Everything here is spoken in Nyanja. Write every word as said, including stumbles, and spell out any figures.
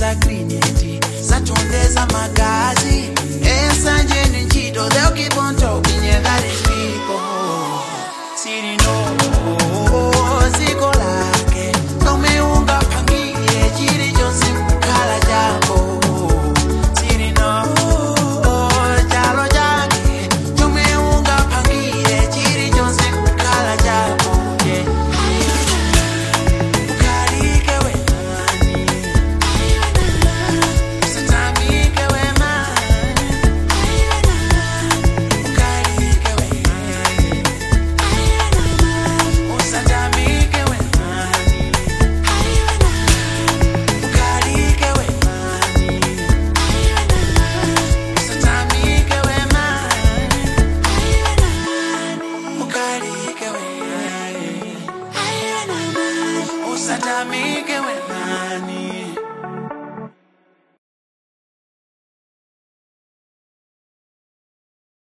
disagreement. Satondeza magazi. Esanje ninchito, they'll keep on talking, yeah, that is people. Siri no, ziko lake. No me unga pangie, chiri jonsi mkala jako. Siri no, jalo jake. No me unga pangie, chiri jonsi mkala jako. Ukarike we mani. Usatamike we mani. Ukarike we mani. Usatamike we mani. Ukarike we mani. Usatamike we mani. Ukarike we mani. Usatamike